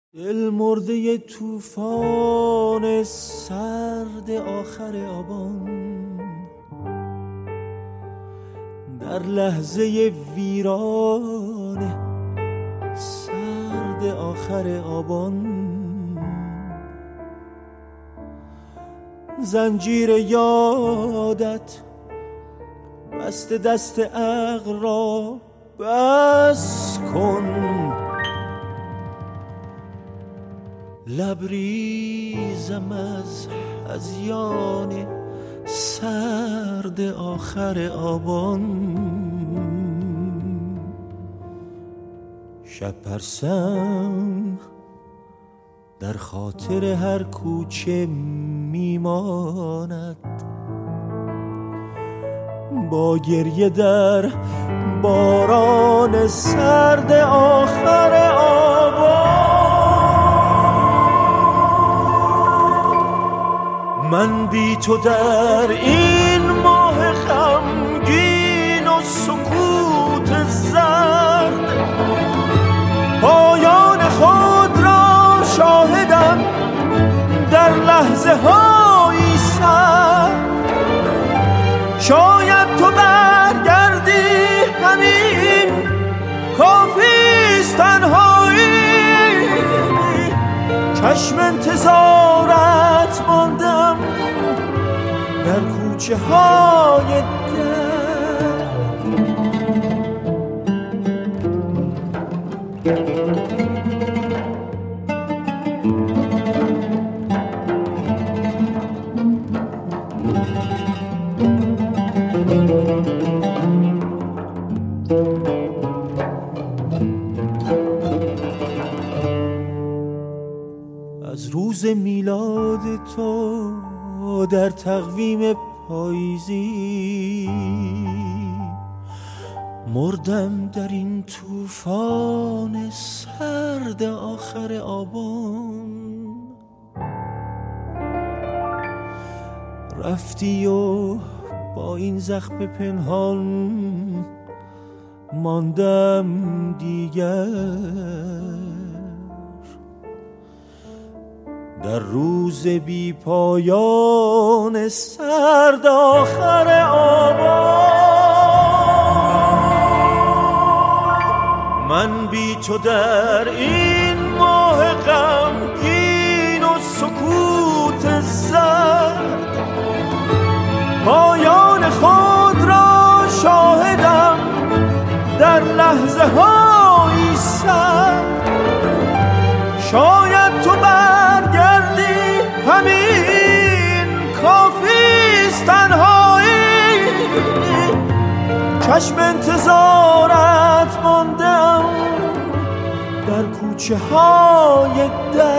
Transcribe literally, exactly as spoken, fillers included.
دل مرده طوفان سرد آخر آبان، در لحظه ویران سرد آخر آبان، زنجیر یادت بست دست عقل را بس کن، لبریزم از هذیان سرد آخر آبان. شب پرسم در خاطر هر کوچه میماند، با گریه در باران سرد آخر آبان. من بی تو در این ماه غمگین و سکوت زرد، پایان خود را شاهدم در لحظه هایی سرد. شاید تو برگردی، همین کافیست تنهایی، چشم انتظارت ماندم در کوچه های از روز میلاد تو در تقویم پاییزی، مردم در این طوفان سرد آخر آبان. رفتی و با این زخم پنهان ماندم دیگر، در روز بی پایان سرد آخر آبان. من بی تو در این ماه غمگین و سکوت زرد، پایان خود را شاهدم در لحظه هایی سرد. شاید تو برگردی، همین کافیست تنهایی، چشم انتظارت ماندم در کوچه های در